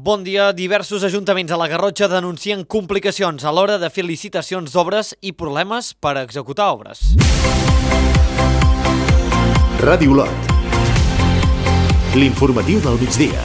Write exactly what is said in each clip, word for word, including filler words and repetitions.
Bon dia. Diversos ajuntaments a la Garrotxa denuncien complicacions a l'hora de fer licitacions d'obres i problemes per executar obres. Ràdio Lot. L'informatiu del migdia.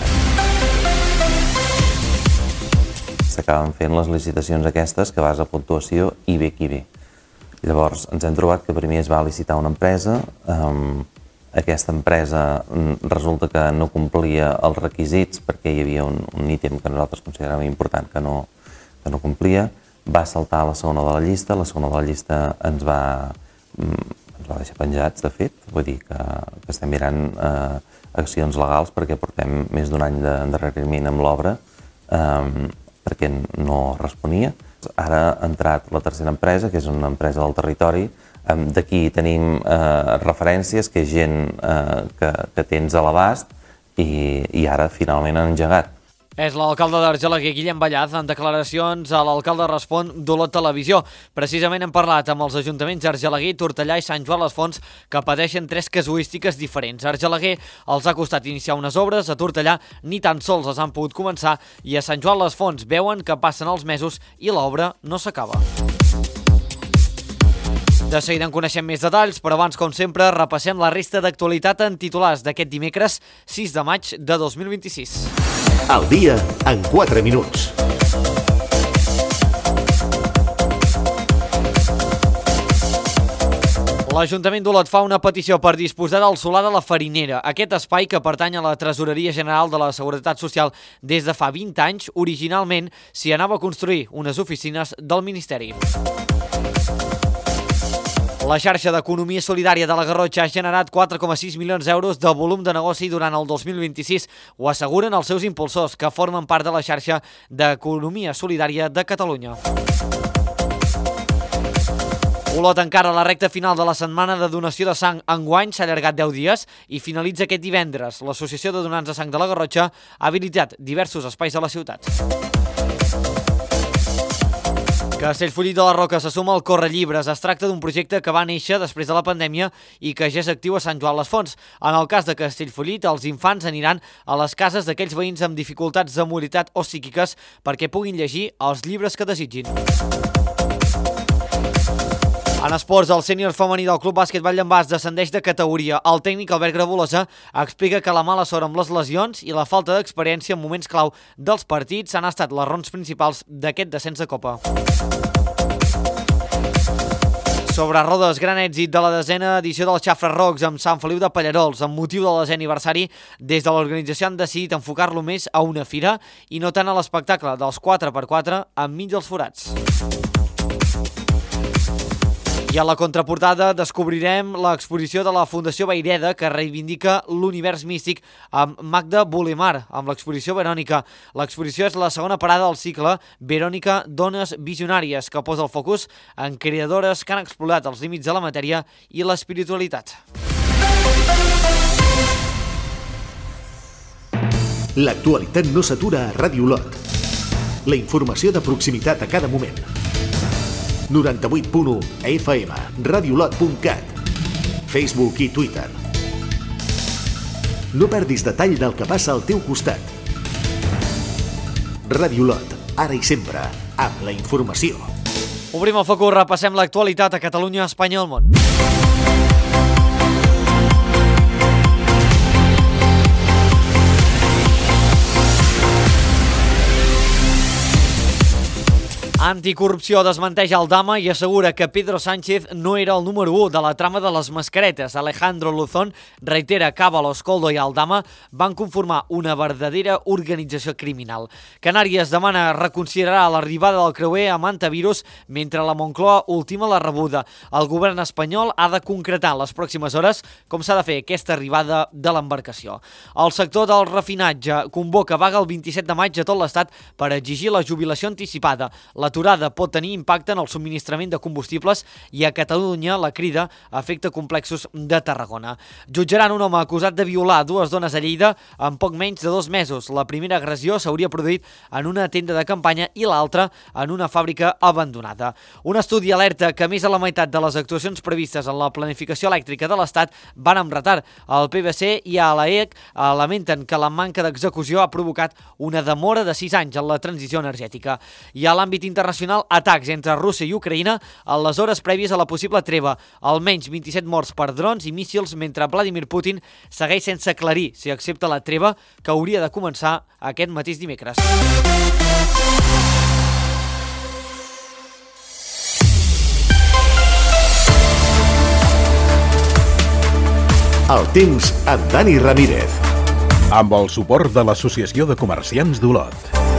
S'acaben fent les licitacions aquestes que vas a puntuació i bé qui bé. Llavors ens hem trobat que primer es va licitar una empresa, um, aquesta empresa resulta que no complia els requisits perquè hi havia un, un ítem que nosaltres consideràvem important que no, que no complia, va saltar a la segona de la llista, la segona de la llista ens va, ens va deixar penjats, de fet, vull dir que, que estem mirant eh, accions legals perquè portem més d'un any d'endarreriment amb l'obra eh, perquè no responia. Ara ha entrat la tercera empresa, que és una empresa del territori. D'aquí tenim eh, referències, que és gent eh, que, que tens a l'abast i, i ara finalment han engegat. És l'alcalde d'Argelaguer, Guillem Ballaz, en declaracions a l'alcalde Respon d'Olot Televisió. Precisament hem parlat amb els ajuntaments d'Argelaguer, Tortellà i Sant Joan les Fonts, que pateixen tres casuístiques diferents. A Argelaguer els ha costat iniciar unes obres, a Tortellà ni tan sols les han pogut començar i a Sant Joan les Fonts veuen que passen els mesos i l'obra no s'acaba. De seguida en coneixem més detalls, però abans, com sempre, repassem la resta d'actualitat en titulars d'aquest dimecres sis de maig de dos mil vint-i-sis. Al dia en quatre minuts. L'Ajuntament d'Olot fa una petició per disposar del solar de la Farinera. Aquest espai, que pertany a la Tresoreria General de la Seguretat Social des de fa vint anys, originalment s'hi anava a construir unes oficines del Ministeri. La xarxa d'economia solidària de la Garrotxa ha generat quatre coma sis milions d'euros de volum de negoci durant el dos mil vint-i-sis. Ho asseguren els seus impulsors, que formen part de la xarxa d'economia solidària de Catalunya. Olot encara la recta final de la setmana de donació de sang. Enguany s'ha allargat deu dies i finalitza aquest divendres. L'Associació de Donants de Sang de la Garrotxa ha habilitat diversos espais a la ciutat. Castellfollit de la Roca se suma al Correllibres. Es tracta d'un projecte que va néixer després de la pandèmia i que ja és actiu a Sant Joan les Fonts. En el cas de Castellfollit, els infants aniran a les cases d'aquells veïns amb dificultats de mobilitat o psíquiques perquè puguin llegir els llibres que desitgin. En esports, el sènior femení del Club Bàsquet Valldembàs descendeix de categoria. El tècnic Albert Grabolosa explica que la mala sort amb les lesions i la falta d'experiència en moments clau dels partits han estat les raons principals d'aquest descens de Copa. Sobre rodes, gran èxit de la desena edició dels Xafres Rocs amb Sant Feliu de Pallarols. Amb motiu del desè aniversari, des de l'organització han decidit enfocar-lo més a una fira i no tant a l'espectacle dels quatre per quatre enmig dels forats. I a la contraportada descobrirem l'exposició de la Fundació Vayreda, que reivindica l'univers místic amb Magda Bolemar, amb l'exposició Verònica. L'exposició és la segona parada del cicle Verònica Dones Visionàries, que posa el focus en creadores que han explorat els límits de la matèria i l'espiritualitat. L'actualitat no s'atura a Ràdio Lot. La informació de proximitat a cada moment. noranta-vuit punt u F M, radiolot punt cat, Facebook i Twitter. No perdis detall del que passa al teu costat. Ràdio Lot, ara i sempre, amb la informació. Obrim el focus, repassem l'actualitat a Catalunya, Espanya i el món. Anticorrupció desmenteix Aldama i assegura que Pedro Sánchez no era el número u de la trama de les mascaretes. Alejandro Luzón reitera que Ábalos, Koldo i Aldama van conformar una verdadera organització criminal. Canàries demana reconsiderar l'arribada del creuer amb antivirus mentre la Moncloa ultima la rebuda. El govern espanyol ha de concretar en les pròximes hores com s'ha de fer aquesta arribada de l'embarcació. El sector del refinatge convoca vaga el vint-i-set de maig a tot l'estat per exigir la jubilació anticipada. La l'aturada pot tenir impacte en el subministrament de combustibles i a Catalunya la crida afecta complexos de Tarragona. Jutjaran un home acusat de violar dues dones a Lleida en poc menys de dos mesos. La primera agressió s'hauria produït en una tenda de campanya i l'altra en una fàbrica abandonada. Un estudi alerta que més de la meitat de les actuacions previstes en la planificació elèctrica de l'Estat van amb retard. El P B C i a l'A E C lamenten que la manca d'execució ha provocat una demora de sis anys en la transició energètica. I a l'àmbit internacional, atacs entre Rússia i Ucraïna en les hores prèvies a la possible treva. Almenys vint-i-set morts per drons i míssils mentre Vladimir Putin segueix sense aclarir si accepta la treva que hauria de començar aquest mateix dimecres. El temps amb Dani Ramírez. Amb el suport de l'Associació de Comerciants d'Olot.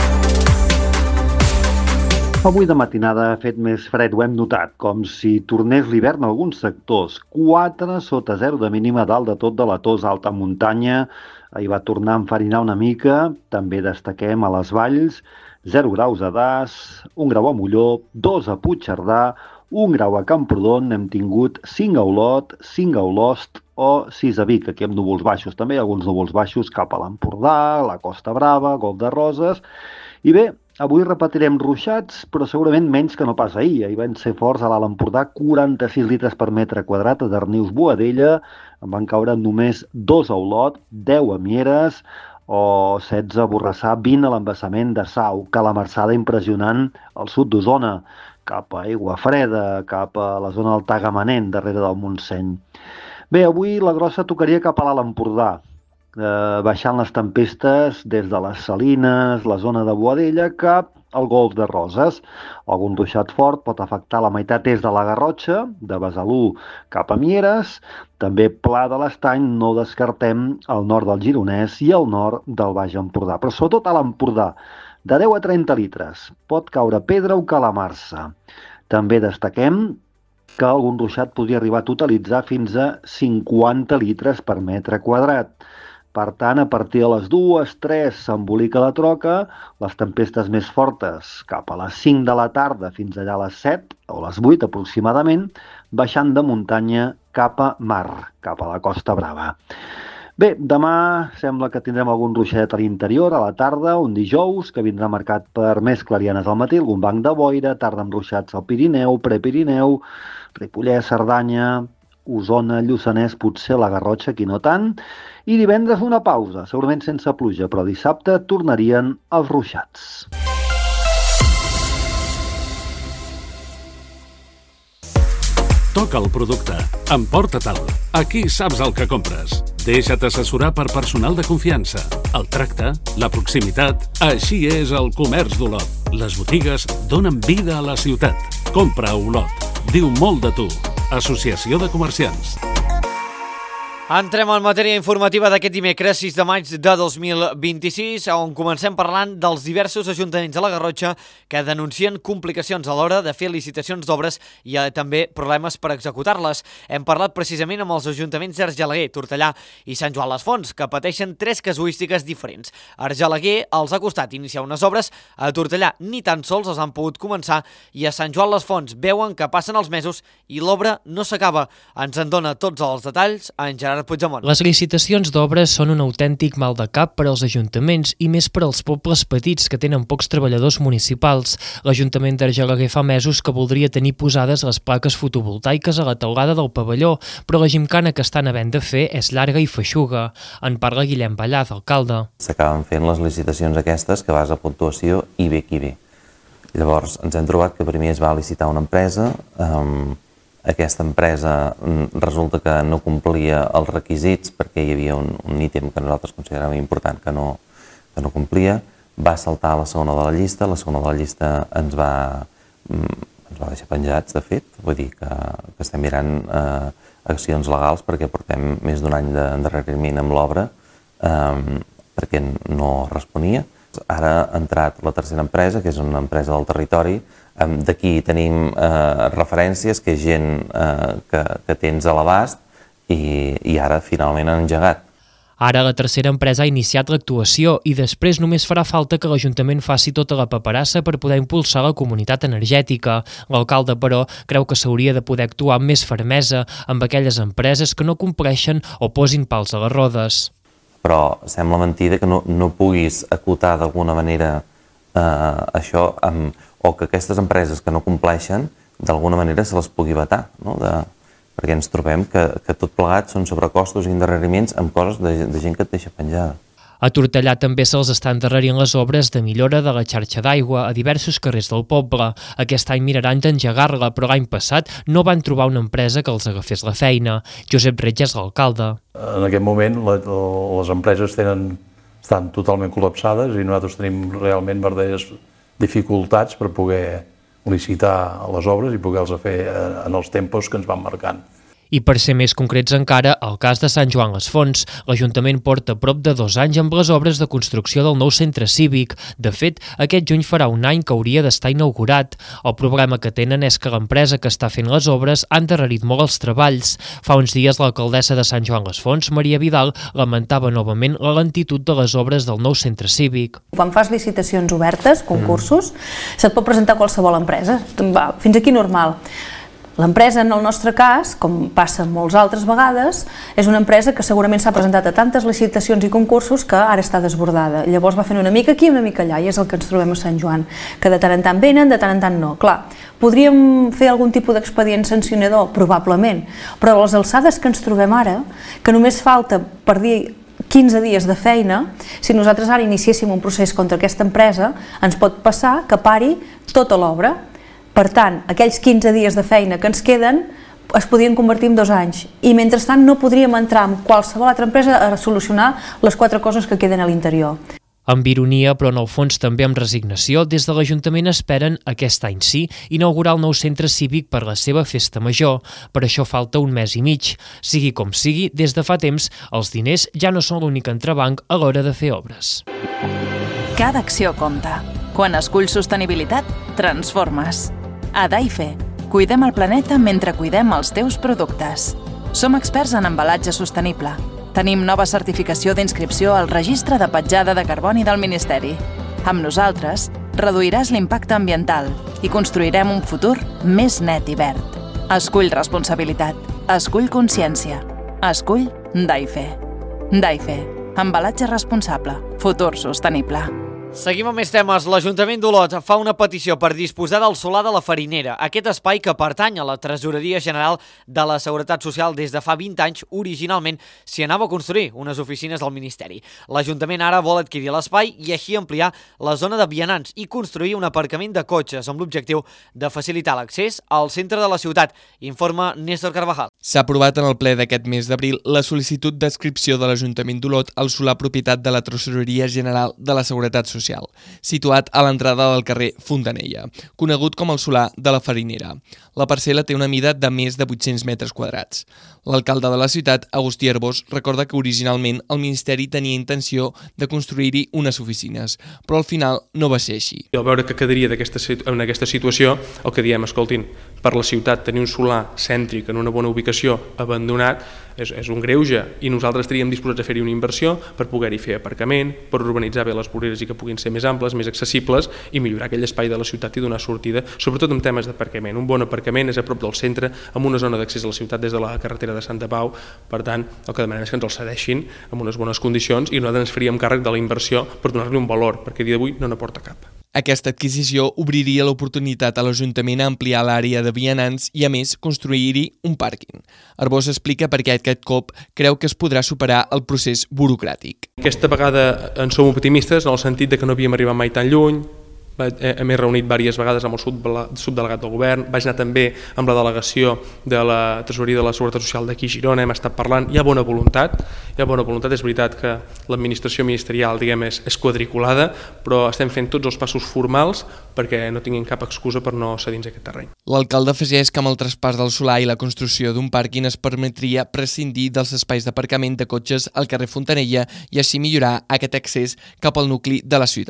Avui de matinada ha fet més fred, ho hem notat, com si tornés l'hivern a alguns sectors. quatre sota zero de mínima dalt de tot de la Tos, alta muntanya. Ahir va tornar a enfarinar una mica. També destaquem a les valls. zero graus a Das, un grau a Molló, dos a Puigcerdà, un grau a Camprodon, hem tingut cinc a Olot, cinc a Olost o sis a Vic, aquí amb núvols baixos. També hi ha alguns núvols baixos cap a l'Empordà, la Costa Brava, Golf de Roses. I bé, avui repetirem ruixats, però segurament menys que no pas ahir. Ahir van ser forts a l'Alt Empordà, quaranta-sis litres per metre quadrat, a Darnius, Boadella, en van caure només dos a Olot, deu a Mieres, o setze a Borrassà, vint a l'embassament de Sau, calamarsada impressionant al sud d'Osona, cap a Aigua Freda, cap a la zona del Tagamanent, darrere del Montseny. Bé, avui la grossa tocaria cap a l'Alt Empordà, eh, baixant les tempestes des de les Salines, la zona de Boadella, cap al Golf de Roses. Algun ruixat fort pot afectar la meitat est de la Garrotxa, de Besalú cap a Mieres, també Pla de l'Estany, no descartem al nord del Gironès i al nord del Baix Empordà, però sobretot a l'Empordà, de deu a trenta litres, pot caure pedra o calamarsa. També destaquem que algun ruixat podria arribar a totalitzar fins a cinquanta litres per metre quadrat. Per tant, a partir de les dues, tres s'embolica la troca, les tempestes més fortes cap a les cinc de la tarda fins allà a les set o les vuit aproximadament, baixant de muntanya cap a mar, cap a la Costa Brava. Bé, demà sembla que tindrem algun ruixat a l'interior, a la tarda, un dijous, que vindrà marcat per més clarianes al matí, algun banc de boira, tarda amb ruixats al Pirineu, Prepirineu, Ripollès, Cerdanya, Osona, Lluçanès, potser la Garrotxa, aquí no tant, i divendres una pausa, segurament sense pluja, però dissabte tornarien els ruixats. Toca el producte, emporta-te'l. Aquí saps el que compres. Deixa't assessorar per personal de confiança. El tracte, la proximitat, així és el comerç d'Olot. Les botigues donen vida a la ciutat. Compra a Olot. Diu molt de tu. Associació de Comerciants. Entrem en matèria informativa d'aquest dimecres sis de maig de dos mil vint-i-sis, on comencem parlant dels diversos ajuntaments de la Garrotxa que denuncien complicacions a l'hora de fer licitacions d'obres i eh, també problemes per executar-les. Hem parlat precisament amb els ajuntaments d'Argelaguer, Tortellà i Sant Joan les Fonts, que pateixen tres casuístiques diferents. Argelaguer els ha costat iniciar unes obres, a Tortellà ni tan sols els han pogut començar i a Sant Joan les Fonts veuen que passen els mesos i l'obra no s'acaba. Ens en dona tots els detalls en Gerard Puigdemont. Les licitacions d'obres són un autèntic mal de cap per als ajuntaments i més per als pobles petits que tenen pocs treballadors municipals. L'Ajuntament d'Argelaguer fa mesos que voldria tenir posades les plaques fotovoltaiques a la teulada del pavelló, però la gimcana que estan havent de fer és llarga i feixuga. En parla Guillem Ballaz, alcalde. S'acaben fent les licitacions aquestes que vas a puntuació i bé qui bé. Llavors ens hem trobat que primer es va licitar una empresa, eh, aquesta empresa resulta que no complia els requisits perquè hi havia un, un ítem que nosaltres consideràvem important que no, que no complia, va saltar a la segona de la llista, la segona de la llista ens va, ens va deixar penjats, de fet, vull dir que, que estem mirant eh, accions legals perquè portem més d'un any d'endarreriment amb l'obra eh, perquè no responia. Ara ha entrat la tercera empresa, que és una empresa del territori. D'aquí tenim eh, referències, que és gent eh, que, que tens a l'abast i, i ara finalment han engegat. Ara la tercera empresa ha iniciat l'actuació i després només farà falta que l'Ajuntament faci tota la paperassa per poder impulsar la comunitat energètica. L'alcalde, però, creu que s'hauria de poder actuar amb més fermesa amb aquelles empreses que no compleixen o posin pals a les rodes. Però sembla mentida que no, no puguis acotar d'alguna manera eh, això, amb, o que aquestes empreses que no compleixen d'alguna manera se les pugui vetar, no? De, perquè ens trobem que, que tot plegat són sobrecostos i endarreriments amb coses de, de gent que et deixa penjada. A Tortellà també se'ls estan endarrerint les obres de millora de la xarxa d'aigua a diversos carrers del poble. Aquest any miraran d'engegar-la, però l'any passat no van trobar una empresa que els agafés la feina. Josep Reig és l'alcalde. En aquest moment la, les empreses tenen, estan totalment col·lapsades i nosaltres tenim realment verdaderes dificultats per poder licitar les obres i poder-les fer en els tempos que ens van marcant. I per ser més concrets encara, el cas de Sant Joan les Fonts. L'Ajuntament porta prop de dos anys amb les obres de construcció del nou centre cívic. De fet, aquest juny farà un any que hauria d'estar inaugurat. El problema que tenen és que l'empresa que està fent les obres ha endarrerit molt els treballs. Fa uns dies l'alcaldessa de Sant Joan les Fonts, Maria Vidal, lamentava novament la lentitud de les obres del nou centre cívic. Quan fas licitacions obertes, concursos, mm. se't pot presentar qualsevol empresa. Va, fins aquí normal. L'empresa, en el nostre cas, com passa moltes altres vegades, és una empresa que segurament s'ha presentat a tantes licitacions i concursos que ara està desbordada. Llavors va fent una mica aquí i una mica allà, i és el que ens trobem a Sant Joan, que de tant en tant venen, de tant en tant no. Clar, podríem fer algun tipus d'expedient sancionador? Probablement, però a les alçades que ens trobem ara, que només falta per dir quinze dies de feina, si nosaltres ara iniciéssim un procés contra aquesta empresa, ens pot passar que pari tota l'obra. Per tant, aquells quinze dies de feina que ens queden es podien convertir en dos anys i mentrestant no podríem entrar en qualsevol altra empresa a solucionar les quatre coses que queden a l'interior. Amb ironia, però en el fons també amb resignació, des de l'Ajuntament esperen, aquest any sí, inaugurar el nou centre cívic per la seva festa major. Per això falta un mes i mig. Sigui com sigui, des de fa temps, els diners ja no són l'únic entrebanc a l'hora de fer obres. Cada acció compta. Quan esculls sostenibilitat, transformes. A Daife, cuidem el planeta mentre cuidem els teus productes. Som experts en embalatge sostenible. Tenim nova certificació d'inscripció al Registre de Petjada de Carboni del Ministeri. Amb nosaltres, reduiràs l'impacte ambiental i construirem un futur més net i verd. Escull responsabilitat. Escull consciència. Escull Daife. Daife. Embalatge responsable. Futur sostenible. Seguim amb més temes. L'Ajuntament d'Olot fa una petició per disposar del solar de la Farinera. Aquest espai, que pertany a la Tresoreria General de la Seguretat Social des de fa vint anys, originalment s'hi anava a construir unes oficines del Ministeri. L'Ajuntament ara vol adquirir l'espai i així ampliar la zona de vianants i construir un aparcament de cotxes amb l'objectiu de facilitar l'accés al centre de la ciutat, informa Néstor Carvajal. S'ha aprovat en el ple d'aquest mes d'abril la sol·licitud d'adscripció de l'Ajuntament d'Olot al solar propietat de la Tresoreria General de la Seguretat Social, situat a l'entrada del carrer Fontanella, conegut com el solar de la Farinera. La parcel·la té una mida de més de vuit-cents metres quadrats. L'alcalde de la ciutat, Agustí Arbós, recorda que originalment el Ministeri tenia intenció de construir-hi unes oficines, però al final no va ser així. Al veure que quedaria en aquesta situació, el que diem, escoltin, per la ciutat tenir un solar cèntric en una bona ubicació abandonat és, és un greuge i nosaltres estaríem disposats a fer-hi una inversió per poder-hi fer aparcament, per urbanitzar bé les voreres i que puguin ser més amples, més accessibles i millorar aquell espai de la ciutat i donar sortida, sobretot en temes d'aparcament. Un bon aparcament és a prop del centre, amb una zona d'accés a la ciutat des de la carretera de Santa Pau. Per tant, el que demanem és que ens el cedeixin en unes bones condicions i nosaltres ens faríem càrrec de la inversió per donar-li un valor, perquè a dia d'avui no n'aporta cap. Aquesta adquisició obriria l'oportunitat a l'Ajuntament a ampliar l'àrea de vianants i, a més, construir-hi un pàrquing. Arbós explica per què aquest cop creu que es podrà superar el procés burocràtic. Aquesta vegada en som optimistes en el sentit de que no havíem arribat mai tan lluny. M'he reunit diverses vegades amb el subdelegat del govern, vaig anar també amb la delegació de la Tresoreria de la Seguretat Social d'aquí a Girona, hem estat parlant, hi ha bona voluntat, hi ha bona voluntat, és veritat que l'administració ministerial, diguem, és, és quadriculada, però estem fent tots els passos formals perquè no tinguin cap excusa per no cedir dins aquest terreny. L'alcalde afegeix que amb el traspàs del solar i la construcció d'un pàrquing es permetria prescindir dels espais d'aparcament de cotxes al carrer Fontanella i així millorar aquest accés cap al nucli de la ciutat.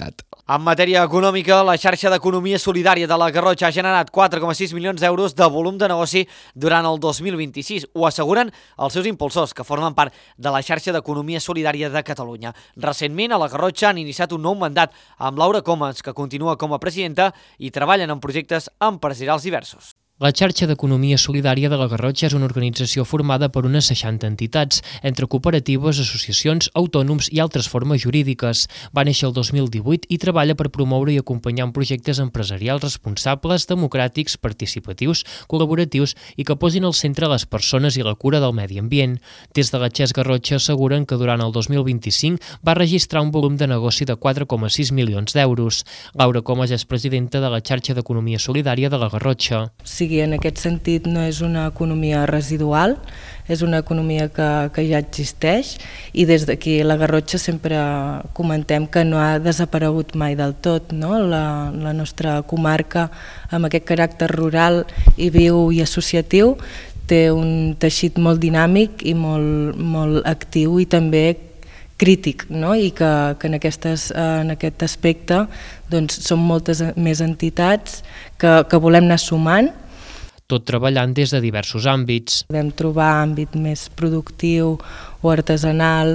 En matèria econòmica, la xarxa d'economia solidària de la Garrotxa ha generat quatre coma sis milions d'euros de volum de negoci durant el dos mil vint-i-sis. Ho asseguren els seus impulsors, que formen part de la xarxa d'economia solidària de Catalunya. Recentment, a la Garrotxa han iniciat un nou mandat amb Laura Comas, que continua com a presidenta, i treballen en projectes empresarials diversos. La xarxa d'economia solidària de la Garrotxa és una organització formada per unes seixanta entitats, entre cooperatives, associacions, autònoms i altres formes jurídiques. Va néixer el dos mil divuit i treballa per promoure i acompanyar en projectes empresarials responsables, democràtics, participatius, col·laboratius i que posin al centre les persones i la cura del medi ambient. Des de la Xes Garrotxa asseguren que durant el dos mil vint-i-cinc va registrar un volum de negoci de quatre coma sis milions d'euros. Laura Comas és presidenta de la xarxa d'economia solidària de la Garrotxa. Sí, en aquest sentit no és una economia residual, és una economia que, que ja existeix i des d'aquí la Garrotxa sempre comentem que no ha desaparegut mai del tot, no? La, la nostra comarca amb aquest caràcter rural i viu i associatiu té un teixit molt dinàmic i molt, molt actiu i també crític, no? I que, que en, aquestes, en aquest aspecte doncs, són moltes més entitats que, que volem anar sumant, tot treballant des de diversos àmbits. Podem trobar àmbit més productiu o artesanal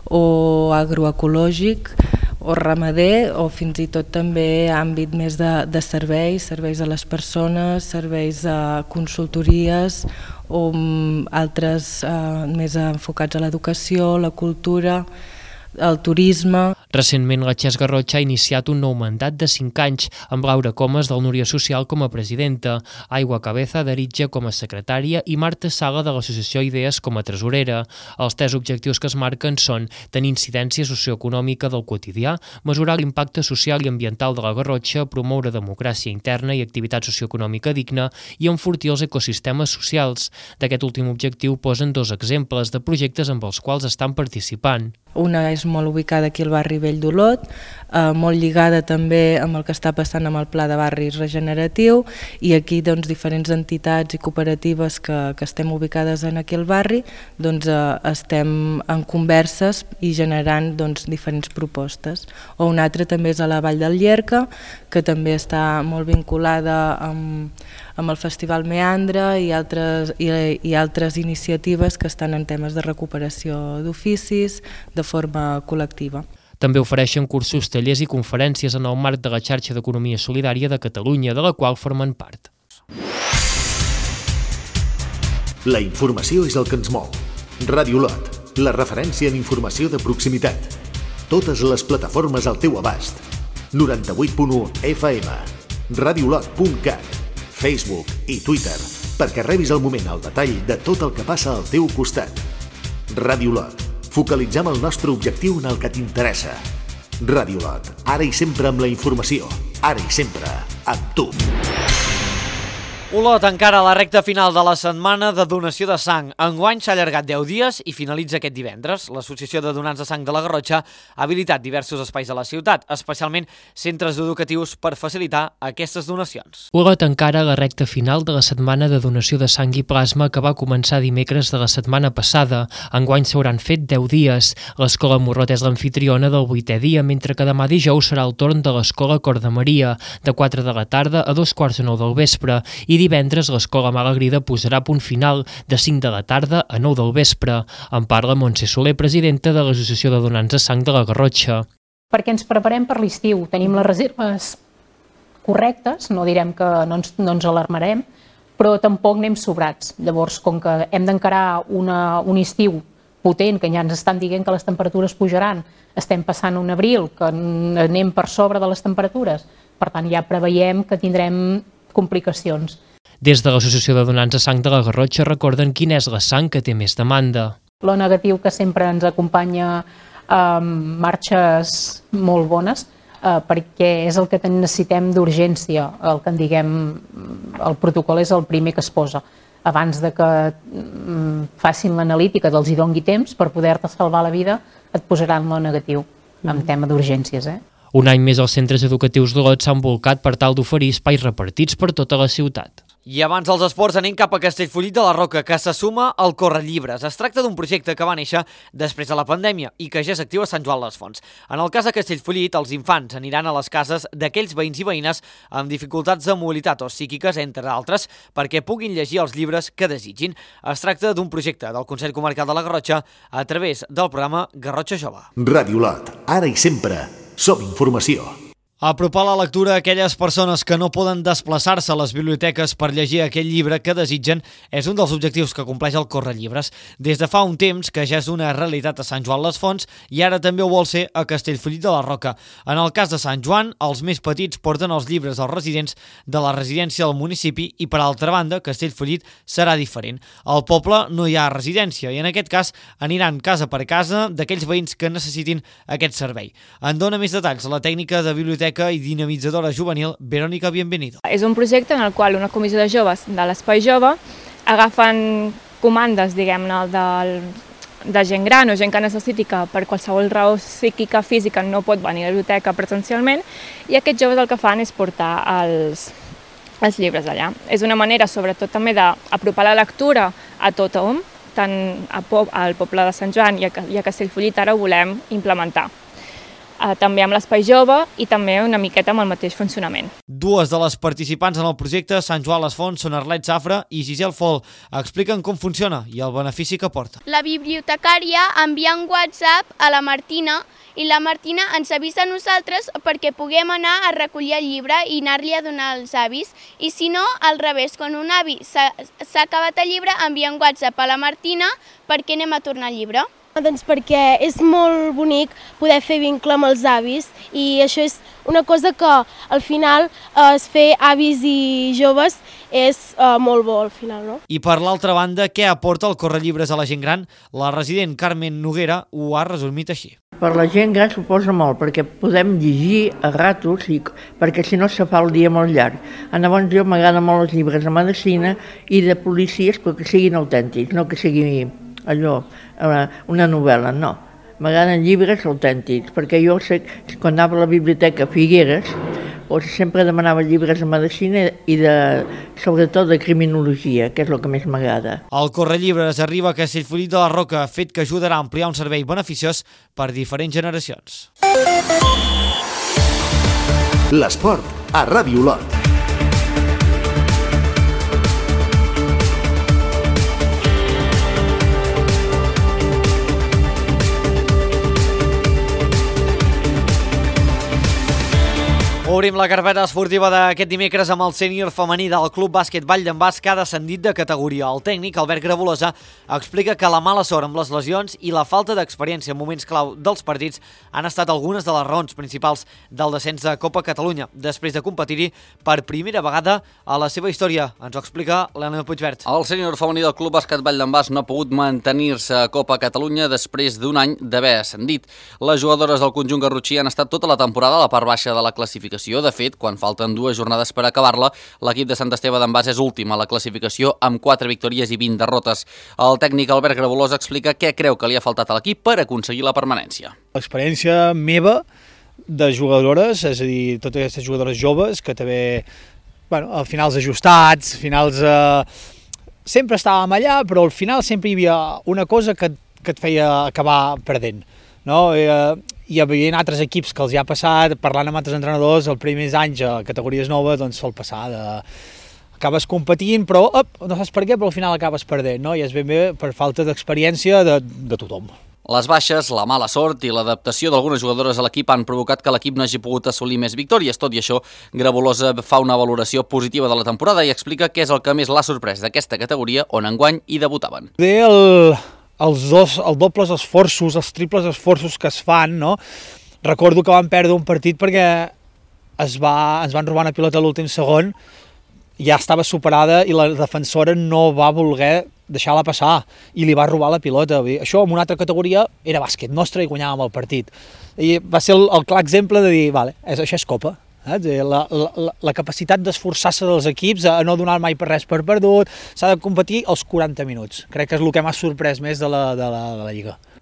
o agroecològic o ramader o fins i tot també àmbit més de, de serveis, serveis a les persones, serveis a consultories o altres eh, més enfocats a l'educació, la cultura, el turisme. Recentment, la Xes Garrotxa ha iniciat un nou mandat de cinc anys amb Laura Comas del Núria Social com a presidenta, Aigua Cabeza d'Aritja com a secretària i Marta Sala de l'Associació Idees com a tresorera. Els tres objectius que es marquen són tenir incidència socioeconòmica del quotidià, mesurar l'impacte social i ambiental de la Garrotxa, promoure democràcia interna i activitat socioeconòmica digna i enfortir els ecosistemes socials. D'aquest últim objectiu posen dos exemples de projectes amb els quals estan participant. Una és molt ubicada aquí al barri Vell d'Olot, eh, molt lligada també amb el que està passant amb el Pla de Barris Regeneratiu i aquí doncs, diferents entitats i cooperatives que, que estem ubicades en aquell barri doncs, eh, estem en converses i generant doncs, diferents propostes. O una altra també és a la Vall del Llierca, que també està molt vinculada amb, amb el Festival Meandre i altres, i, i altres iniciatives que estan en temes de recuperació d'oficis de forma col·lectiva. També ofereixen cursos, tallers i conferències en el marc de la xarxa d'economia solidària de Catalunya, de la qual formen part. La informació és el que ens mou. Ràdio Olot, la referència en informació de proximitat. Totes les plataformes al teu abast. noranta-vuit punt u F M, radiolot punt cat, Facebook i Twitter, perquè rebis al moment el detall de tot el que passa al teu costat. Ràdio Olot, focalitzem el nostre objectiu en el que t'interessa. Ràdio Olot, ara i sempre amb la informació, ara i sempre amb tu. Olot encara a la recta final de la setmana de donació de sang. Enguany s'ha allargat deu dies i finalitza aquest divendres. L'Associació de Donants de Sang de la Garrotxa ha habilitat diversos espais de la ciutat, especialment centres educatius, per facilitar aquestes donacions. Olot encara a la recta final de la setmana de donació de sang i plasma que va començar dimecres de la setmana passada. Enguany s'hauran fet deu dies. L'Escola Morrot és l'anfitriona del vuitè dia, mentre que demà dijous serà el torn de l'Escola Cor de Maria, de quatre de la tarda a dos quarts de nou del vespre, i divendres l'Escola Malagrida posarà punt final de cinc de la tarda a nou del vespre. En parla Montse Soler, presidenta de l'Associació de Donants de Sang de la Garrotxa. Perquè ens preparem per l'estiu, tenim les reserves correctes, no direm que no ens, no ens alarmarem, però tampoc anem sobrats. Llavors, com que hem d'encarar una, un estiu potent, que ja ens estan dient que les temperatures pujaran, estem passant un abril, que anem per sobre de les temperatures, per tant ja preveiem que tindrem complicacions. Des de l'Associació de Donants de Sang de la Garrotxa recorden quina és la sang que té més demanda. L'O negatiu, que sempre ens acompanya amb marxes molt bones, eh, perquè és el que necessitem d'urgència, el que en diguem, el protocol és el primer que es posa. Abans de que facin l'analítica, els hi dongui temps per poder-te salvar la vida, et posaran l'O negatiu, en tema d'urgències. Eh? Un any més els centres educatius d'Olot s'han volcat per tal d'oferir espais repartits per tota la ciutat. I abans dels esports anem cap a Castellfollit de la Roca, que se suma al Correllibres. Es tracta d'un projecte que va néixer després de la pandèmia i que ja és actiu a Sant Joan les Fonts. En el cas de Castellfollit, els infants aniran a les cases d'aquells veïns i veïnes amb dificultats de mobilitat o psíquiques, entre d'altres, perquè puguin llegir els llibres que desitgin. Es tracta d'un projecte del Consell Comarcal de la Garrotxa a través del programa Garrotxa Jove. Ràdio Lot, ara i sempre, som informació. Apropar la lectura a aquelles persones que no poden desplaçar-se a les biblioteques per llegir aquell llibre que desitgen és un dels objectius que compleix el Correllibres. Des de fa un temps que ja és una realitat a Sant Joan les Fonts i ara també ho vol ser a Castellfollit de la Roca. En el cas de Sant Joan, els més petits porten els llibres als residents de la residència del municipi i, per altra banda, Castellfollit serà diferent. Al poble no hi ha residència i en aquest cas aniran casa per casa d'aquells veïns que necessitin aquest servei. En dona més detalls la tècnica de biblioteca i dinamitzadora juvenil Verónica Bienvenido. És un projecte en el qual una comissió de joves de l'Espai Jove agafen comandes, diguem-ne, del, de gent gran o gent que necessiti que per qualsevol raó psíquica, física, no pot venir a la biblioteca presencialment, i aquests joves el que fan és portar els, els llibres allà. És una manera, sobretot, també d'apropar la lectura a tothom, tant al poble de Sant Joan i a Castellfollit ara ho volem implementar. També amb l'Espai Jove i també una miqueta amb el mateix funcionament. Dues de les participants en el projecte Sant Joan les Fonts són Arlet Safra i Giselle Fol. Expliquen com funciona i el benefici que porta. La bibliotecària envia un WhatsApp a la Martina i la Martina ens avisa a nosaltres perquè puguem anar a recollir el llibre i anar-li a donar als avis. I si no, al revés, quan un avi s'ha acabat el llibre, envia un WhatsApp a la Martina perquè anem a tornar el llibre. Doncs perquè és molt bonic poder fer vincle amb els avis i això és una cosa que al final es fer avis i joves és uh, molt bo al final, no? I per l'altra banda, què aporta el Correllibres a la gent gran? La resident Carmen Noguera ho ha resumit així. Per la gent gran suposa molt, perquè podem llegir a ratos, i, perquè si no se fa el dia molt llarg. Llavors jo m'agraden molt els llibres de medicina i de policies, però que siguin autèntics, no que siguin allò, una novel·la, no. M'agraden llibres autèntics, perquè jo sé, quan anava a la biblioteca Figueres, sempre demanava llibres de medicina i de, sobretot de criminologia, que és el que més m'agrada. El Correllibres arriba a Castellfollit de la Roca, fet que ajudarà a ampliar un servei beneficiós per diferents generacions. L'esport a Ràdio Lot. Obrim la carpeta esportiva d'aquest dimecres amb el sènior femení del Club Bàsquet Vall d'en Bas, que ha descendit de categoria. El tècnic, Albert Grabolosa, explica que la mala sort amb les lesions i la falta d'experiència en moments clau dels partits han estat algunes de les raons principals del descens de Copa Catalunya, després de competir-hi per primera vegada a la seva història. Ens ho explica l'Elena Puigvert. El sènior femení del Club Bàsquet Vall d'en Bas no ha pogut mantenir-se a Copa Catalunya després d'un any d'haver ascendit. Les jugadores del conjunt garrotxí han estat tota la temporada a la part baixa de la classificació. De fet, quan falten dues jornades per acabar-la, l'equip de Sant Esteve d'en Bas és últim a la classificació amb quatre victòries i vint derrotes. El tècnic Albert Grabolosa explica què creu que li ha faltat a l'equip per aconseguir la permanència. L'experiència meva de jugadores, és a dir, totes aquestes jugadores joves que també, bueno, al finals ajustats, finals... Eh, sempre estàvem allà, però al final sempre hi havia una cosa que, que et feia acabar perdent, no? Eh, hi havia altres equips que els hi ha passat, parlant amb altres entrenadors, els primers anys a categories noves, doncs sol passar de... Acabes competint, però op, no saps per què, però al final acabes perdent, no? I és ben bé per falta d'experiència de, de tothom. Les baixes, la mala sort i l'adaptació d'algunes jugadores a l'equip han provocat que l'equip no hagi pogut assolir més victòries. Tot i això, Grabolosa fa una valoració positiva de la temporada i explica què és el que més l'ha sorprès d'aquesta categoria on enguany hi debutaven. El... els dos, els dobles esforços, els triples esforços que es fan, no? Recordo que vam perdre un partit perquè es va, ens van robar una pilota a l'últim segon, ja estava superada i la defensora no va voler deixar-la passar i li va robar la pilota. Això en una altra categoria era bàsquet nostre i guanyàvem el partit. I va ser el, el clar exemple de dir, vale, això és Copa. La, la, la capacitat d'esforçar-se dels equips a no donar mai per res per perdut, s'ha de competir els quaranta minuts. Crec que és el que m'ha sorprès més de la, de la, de la Lliga.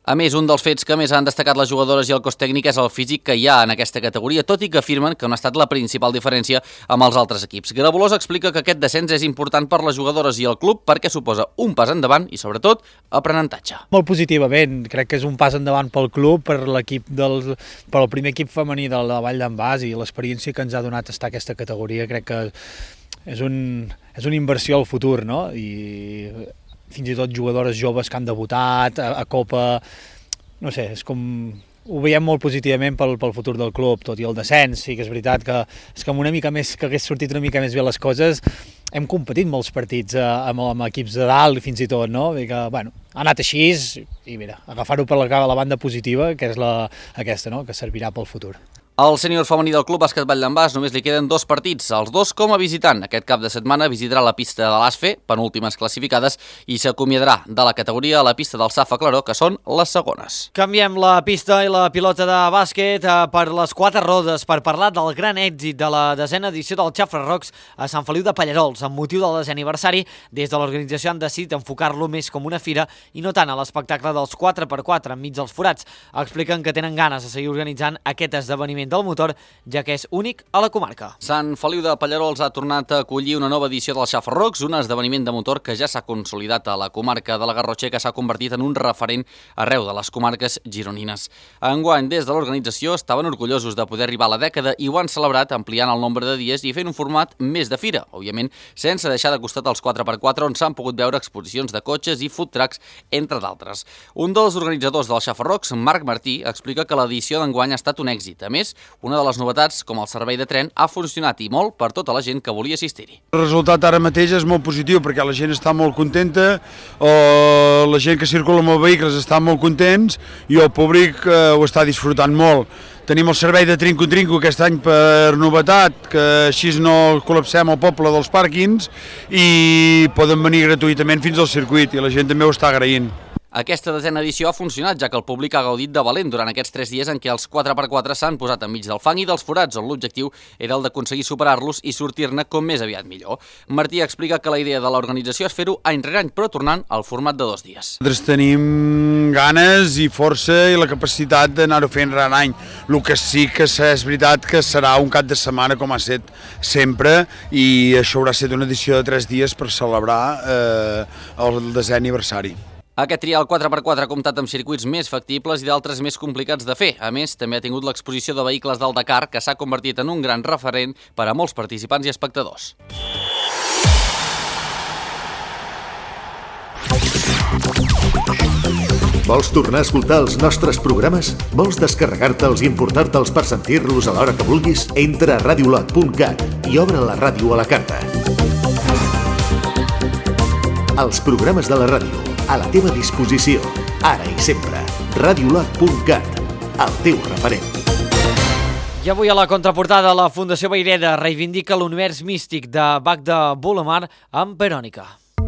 A més, un dels fets que més han destacat les jugadores i el cos tècnic és el físic que hi ha en aquesta categoria, tot i que afirmen que no ha estat la principal diferència amb els altres equips. Gravolós explica que aquest descens és important per les jugadores i el club perquè suposa un pas endavant i, sobretot, aprenentatge. Molt positivament, crec que és un pas endavant pel club, per l'equip del, per el primer equip femení de la Vall d'en Bas, i l'experiència que ens ha donat estar a aquesta categoria crec que és, un, és una inversió al futur, no? I fins i tot jugadores joves que han debutat a, a Copa, no sé, és com... Ho veiem molt positivament pel, pel futur del club, tot i el descens. Sí que és veritat que, és que amb una mica més, que hagués sortit una mica més bé les coses, hem competit molts partits eh, amb, amb equips de dalt fins i tot, no? I que, bueno, ha anat així i mira, agafar-ho per la, la banda positiva, que és la, aquesta, no? Que servirà pel futur. Al sènior femení del Club Bàsquet Vall d'en Bas només li queden dos partits, els dos com a visitant. Aquest cap de setmana visitarà la pista de l'Asfe, penúltimes classificades, i s'acomiadarà de la categoria a la pista del Safa Claró, que són les segones. Canviem la pista i la pilota de bàsquet per les quatre rodes per parlar del gran èxit de la desena edició del Xafra Rocks a Sant Feliu de Pallarols. Amb motiu del desè aniversari, des de l'organització han decidit enfocar-lo més com una fira i no tant a l'espectacle dels quatre per quatre enmig dels forats. Expliquen que tenen ganes de seguir organitzant aquest esdeveniment del motor, ja que és únic a la comarca. Sant Feliu de Pallarols ha tornat a acollir una nova edició del Xafra Rocks, un esdeveniment de motor que ja s'ha consolidat a la comarca de la Garrotxa, que s'ha convertit en un referent arreu de les comarques gironines. Enguany, des de l'organització, estaven orgullosos de poder arribar a la dècada i ho han celebrat ampliant el nombre de dies i fent un format més de fira, òbviament sense deixar de costat els quatre per quatre, on s'han pogut veure exposicions de cotxes i food trucks, entre d'altres. Un dels organitzadors del Xafra Rocks, Marc Martí, explica que l'edició d'enguany ha estat un èxit. A més, una de les novetats, com el servei de tren, ha funcionat i molt per tota la gent que volia assistir-hi. El resultat ara mateix és molt positiu perquè la gent està molt contenta, o la gent que circula amb els vehicles està molt contents i el públic eh, ho està disfrutant molt. Tenim el servei de trinco-trinco aquest any per novetat, que així no col·lapsem el poble dels pàrquings i poden venir gratuïtament fins al circuit i la gent també ho està agraint. Aquesta desena edició ha funcionat, ja que el públic ha gaudit de valent durant aquests tres dies en què els quatre per quatre s'han posat enmig del fang i dels forats, on l'objectiu era el d'aconseguir superar-los i sortir-ne com més aviat millor. Martí explica que la idea de l'organització és fer-ho any rere any, però tornant al format de dos dies. Nosaltres tenim ganes i força i la capacitat d'anar-ho fent rere any. El que sí que és veritat que serà un cap de setmana com ha estat sempre i això haurà estat una edició de tres dies per celebrar eh, el desè aniversari. Aquest trial quatre per quatre ha comptat amb circuits més factibles i d'altres més complicats de fer. A més, també ha tingut l'exposició de vehicles del Dakar, que s'ha convertit en un gran referent per a molts participants i espectadors. Vols tornar a escoltar els nostres programes? Vols descarregar-te'ls i importar-te'ls per sentir-los a l'hora que vulguis? Entra a radiolot punt cat i obre la ràdio a la carta. Els programes de la ràdio, a la teva disposició, ara i sempre. radiolot punt cat, el teu referent. I avui a la contraportada, la Fundació Vayreda reivindica l'univers místic de Bach de Volomar amb Verònica.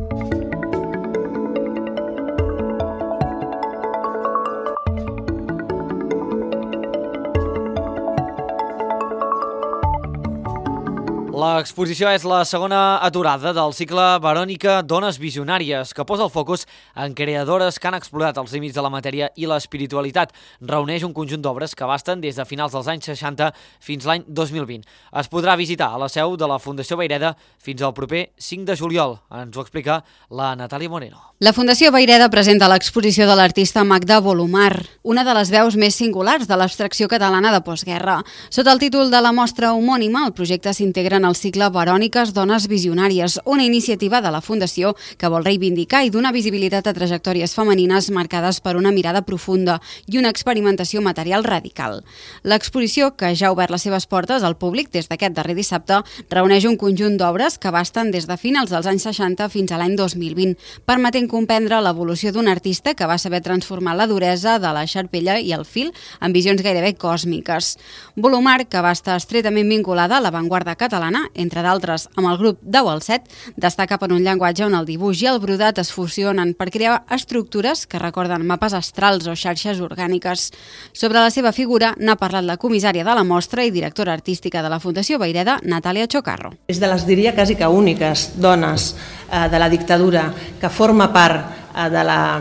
L'exposició és la segona aturada del cicle Verònica Dones Visionàries, que posa el focus en creadores que han explorat els límits de la matèria i l'espiritualitat. Reuneix un conjunt d'obres que abasten des de finals dels anys seixanta fins l'any dos mil vint. Es podrà visitar a la seu de la Fundació Vayreda fins al proper cinc de juliol. Ens ho explica la Natàlia Moreno. La Fundació Vayreda presenta l'exposició de l'artista Magda Volomar, una de les veus més singulars de l'abstracció catalana de postguerra. Sota el títol de la mostra homònima, el projecte s'integra en el cicle Veròniques Dones Visionàries, una iniciativa de la Fundació que vol reivindicar i donar visibilitat a trajectòries femenines marcades per una mirada profunda i una experimentació material radical. L'exposició, que ja ha obert les seves portes al públic des d'aquest darrer dissabte, reuneix un conjunt d'obres que abasten des de finals dels anys seixanta fins a l'any dos mil vint, permetent comprendre l'evolució d'un artista que va saber transformar la duresa de la xarpella i el fil en visions gairebé còsmiques. Volomar, que va estar estretament vinculada a l'avantguarda catalana, entre d'altres amb el grup deu al set, destaca per un llenguatge on el dibuix i el brodat es fusionen per crear estructures que recorden mapes astrals o xarxes orgàniques. Sobre la seva figura n'ha parlat la comissària de la mostra i directora artística de la Fundació Vayreda, Natàlia Chocarro. És de les, diria, quasi que úniques dones eh, de la dictadura que forma part eh, de la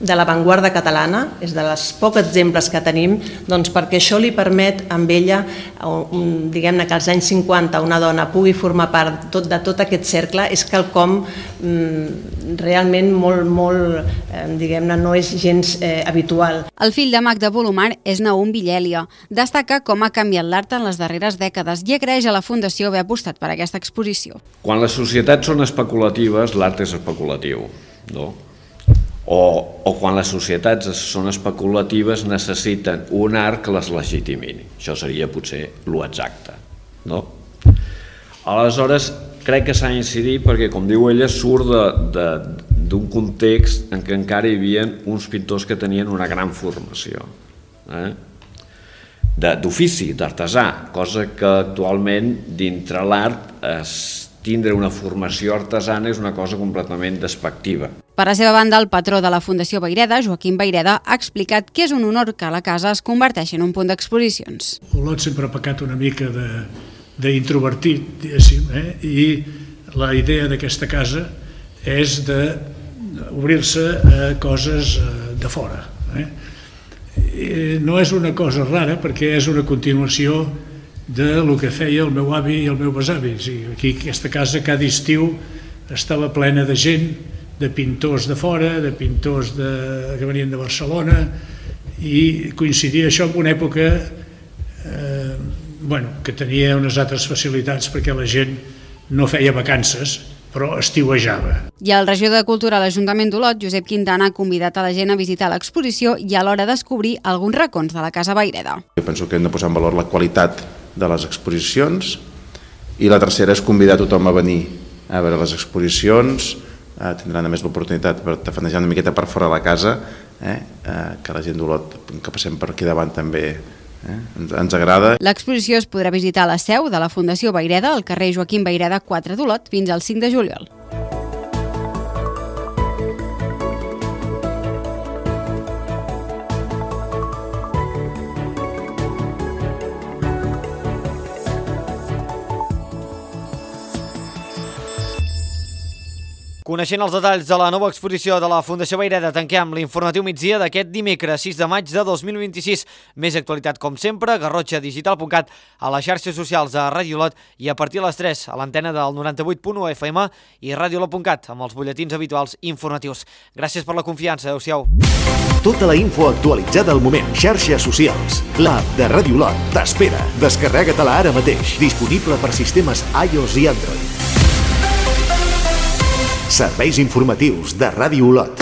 de l'avantguarda catalana, és de les pocs exemples que tenim, doncs perquè això li permet amb ella, diguem-ne que als anys cinquanta una dona pugui formar part tot, de tot aquest cercle, és quelcom mm, realment molt, molt, eh, diguem-ne, no és gens eh, habitual. El fill de Magda Volumar és Naum Villèlia. Destaca com ha canviat l'art en les darreres dècades i agraeix a la Fundació haver apostat per aquesta exposició. Quan les societats són especulatives, l'art és especulatiu, no? O, o quan les societats són especulatives necessiten un art que les legitimin. Això seria potser l'exacte, no? Aleshores, crec que s'ha d'incidir perquè, com diu ella, surt d'un context en què encara hi havia uns pintors que tenien una gran formació, eh? d'ofici, d'artesà, cosa que actualment dintre l'art tindre una formació artesana és una cosa completament despectiva. Per la seva banda, el patró de la Fundació Vayreda, Joaquim Vayreda, ha explicat que és un honor que la casa es converteixi en un punt d'exposicions. Olot sempre ha pecat una mica d'introvertit, diguéssim, eh? I la idea d'aquesta casa és d'obrir-se a coses de fora. Eh? No és una cosa rara perquè és una continuació del que feia el meu avi i el meu besavi. Aquí, aquesta casa, cada estiu estava plena de gent, de pintors de fora, de pintors de, que venien de Barcelona, i coincidia això amb una època eh, bueno, que tenia unes altres facilitats perquè la gent no feia vacances, però estiuejava. I el regidor de Cultura a l'Ajuntament d'Olot, Josep Quintana, ha convidat a la gent a visitar l'exposició i alhora descobrir alguns racons de la Casa Vayreda. Jo penso que hem de posar en valor la qualitat de les exposicions i la tercera és convidar tothom a venir a veure les exposicions, eh, tindran a més l'oportunitat de tafanejar una miqueta per fora de la casa, eh, eh, que la gent d'Olot que passem per aquí davant també eh, ens, ens agrada. L'exposició es podrà visitar a la seu de la Fundació Vayreda, al carrer Joaquim Vayreda quatre d'Olot, fins al cinc de juliol. Coneixent els detalls de la nova exposició de la Fundació Vayreda, tanquem l'informatiu migdia d'aquest dimecres sis de maig de dos mil vint-i-sis. Més actualitat com sempre, garrotxa digital punt cat, a les xarxes socials de Ràdio Olot i a partir de les tres a l'antena del noranta-vuit punt u F M i ràdio olot punt cat amb els butlletins habituals informatius. Gràcies per la confiança, adeu-siau. Tota la info actualitzada al moment. Xarxes socials. L'app de Ràdio Olot t'espera. Descarrega-te-la ara mateix. Disponible per sistemes iOS i Android. Serveis informatius de Ràdio Olot.